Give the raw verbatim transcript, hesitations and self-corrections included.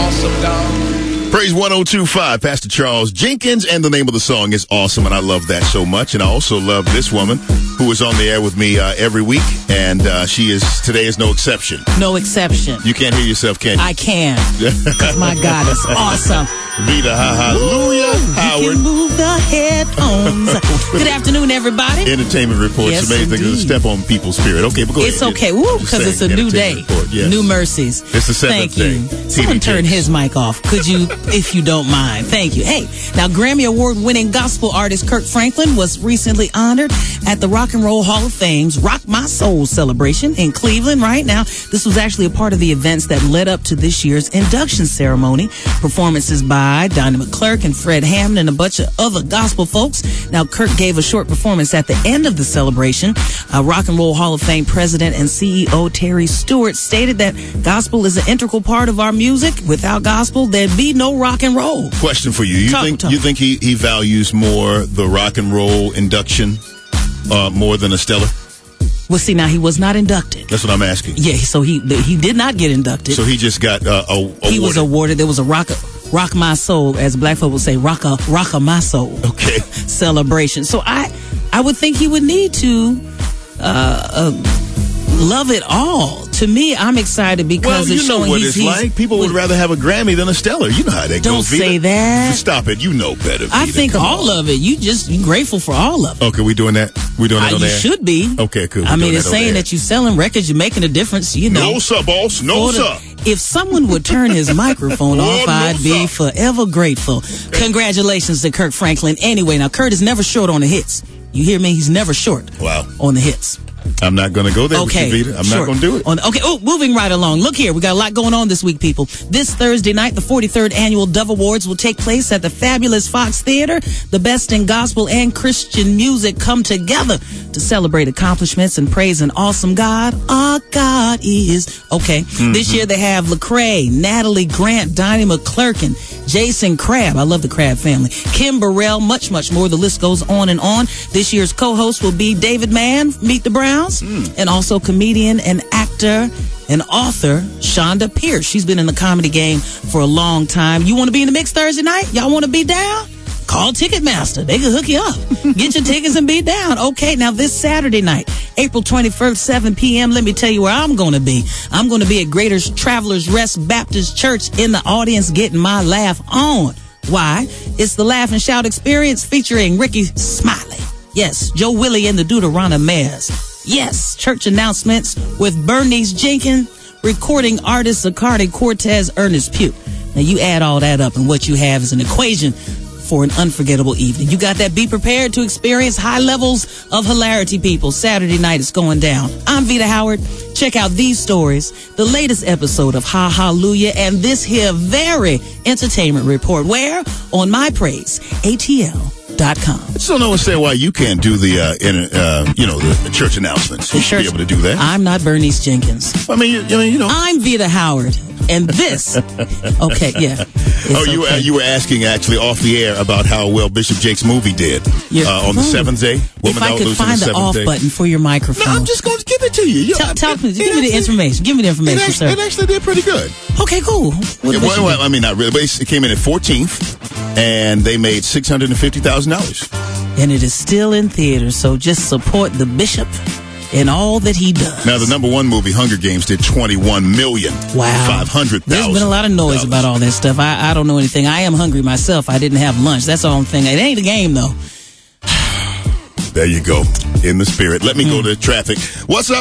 awesome, dog. Praise one oh two point five, Pastor Charles Jenkins, and the name of the song is awesome, and I love that so much. And I also love this woman who is on the air with me uh, every week, and uh, she is today is no exception. No exception. You can't hear yourself, can you? I can. My God is awesome. Vita, ha, hallelujah, Howard. You can move the headphones. Good afternoon, everybody. Entertainment reports. Yes, amazing things to step on people's spirit. Okay, but go it's ahead. It's okay. Woo, because it's a new day. Yes. New mercies. It's the seventh Thank you. day. Someone turn his mic off. Could you, if you don't mind? Thank you. Hey, now Grammy Award-winning gospel artist Kirk Franklin was recently honored at the Rock and Roll Hall of Fame's Rock My Soul celebration in Cleveland right now. This was actually a part of the events that led up to this year's induction ceremony. Performances by Donnie McClurkin and Fred Hammond and a bunch of other gospel folks. Now, Kirk gave a short performance at the end of the celebration. Uh, Rock and Roll Hall of Fame president and C E O Terry Stewart stated that gospel is an integral part of our music. Without gospel, there'd be no rock and roll. Question for you. You talk, think talk. you think he, he values more the rock and roll induction uh, more than a Stellar? Well, see, now he was not inducted. That's what I'm asking. Yeah, so he he did not get inducted. So he just got uh, awarded. He was awarded. There was a rock, rock my soul, as black folk would say, rock a, rock a my soul. Okay. Celebration. So I, I would think he would need to uh, uh, love it all. To me, I'm excited because well, it's you know showing what he's, it's he's, like. People would rather have a Grammy than a Stellar. You know how that don't goes. Don't say Vita. that. Stop it. You know better. Vita. I think Come all on. of it. You just you grateful for all of it. Okay, we doing that. We doing that uh, on you there. should be. Okay, cool. I we mean, it's that saying that you're selling records, you're making a difference. You know. No sir, boss. No sir. If someone would turn his microphone oh, off, no, I'd be sir. forever grateful. Congratulations to Kirk Franklin. Anyway, now Kurt is never short on the hits. You hear me? He's never short. Wow. On the hits. I'm not going to go there okay, with you, Vita. I'm sure. not going to do it. On, okay, oh, moving right along. Look here, we got a lot going on this week, people. This Thursday night, the forty-third Annual Dove Awards will take place at the fabulous Fox Theater. The best in gospel and Christian music come together to celebrate accomplishments and praise an awesome God. Our God is. Okay, mm-hmm. This year they have Lecrae, Natalie Grant, Donnie McClurkin, Jason Crabb. I love the Crabb family. Kim Burrell, much, much more. The list goes on and on. This year's co-host will be David Mann, Meet the Browns, mm. and also comedian and actor and author Shonda Pierce. She's been in the comedy game for a long time. You want to be in the mix Thursday night? Y'all want to be down? Call Ticketmaster. They can hook you up. Get your tickets and be down. Okay, now this Saturday night, April twenty-first, seven p.m., let me tell you where I'm going to be. I'm going to be at Greater Travelers Rest Baptist Church in the audience getting my laugh on. Why? It's the Laugh and Shout Experience featuring Ricky Smiley. Yes, Joe Willie and the Deuteronomies. Yes, church announcements with Bernice Jenkins, recording artist Zacardi Cortez, Ernest Pugh. Now you add all that up and what you have is an equation for an unforgettable evening. You got that? Be prepared to experience high levels of hilarity, people. Saturday night is going down. I'm Vita Howard. Check out these stories, the latest episode of Ha Hallelujah, and this here very entertainment report. Where? On My Praise, A T L dot com. I just don't understand why you can't do the, uh, in, uh, you know, the, the church announcements. You should be able to do that. I'm not Bernice Jenkins. I mean, you, I mean, you know. I'm Vita Howard. And this, okay, yeah. Oh, you okay. uh, you were asking actually off the air about how well Bishop Jake's movie did uh, on the seventh day. If I could find the off day. button for your microphone. No, I'm just going to give it to you. you tell know, tell it, me, it give actually, me the information. Give me the information, it actually, sir. It actually did pretty good. Okay, cool. What Yeah, well, well, I mean, not really, but it came in at fourteenth, and they made six hundred fifty thousand dollars. And it is still in theaters, so just support the bishop and all that he does. Now, the number one movie, Hunger Games, did twenty-one million dollars. Wow. five hundred thousand dollars. There's been a lot of noise about all that stuff. I, I don't know anything. I am hungry myself. I didn't have lunch. That's the only thing. It ain't a game, though. There you go. In the spirit. Let me mm. go to traffic. What's up?